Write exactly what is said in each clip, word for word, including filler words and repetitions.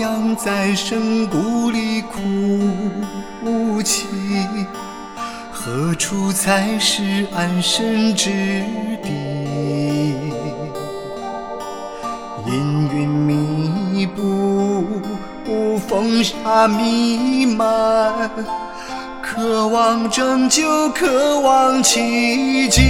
羊在深谷里哭泣，何处才是安身之地？阴云密布，风沙弥漫，渴望拯救，渴望奇迹。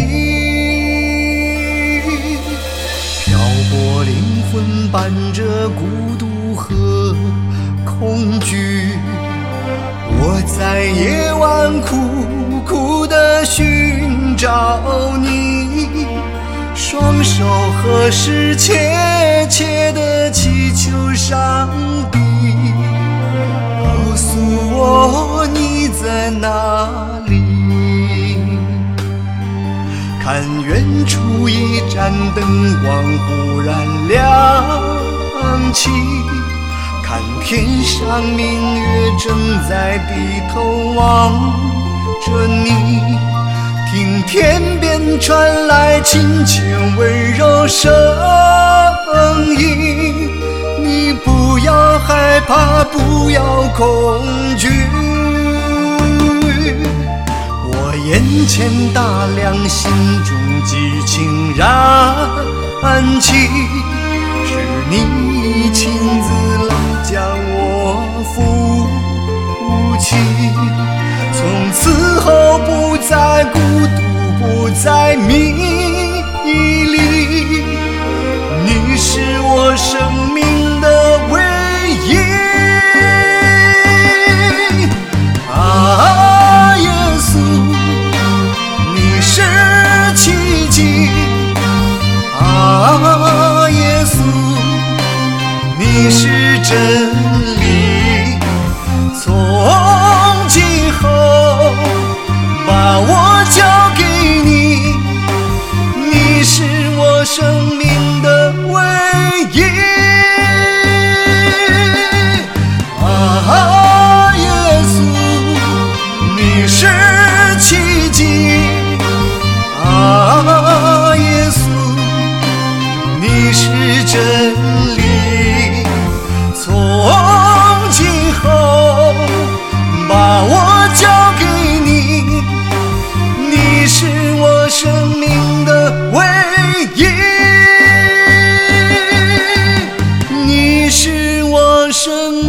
漂泊灵魂伴着孤独和恐惧，我在夜晚苦苦地寻找你，双手合十，切切地祈求上帝，告诉我你在哪里。看远处一盏灯光忽然亮起，看天上明月正在低头望着你，听天边传来亲切温柔声音，你不要害怕，不要恐惧。我眼前大亮，心中激情燃起，是你亲自来将我扶起，从此后不再孤独，不再迷离，你是我生命的唯一。啊，耶稣，你是奇迹。啊，耶稣，你是真理。从今后把我交给你，你是我生命的唯一。啊，耶稣，你是奇迹。啊，耶稣，你是真理。从今后把我交给你，你是我生命的唯一，你是我生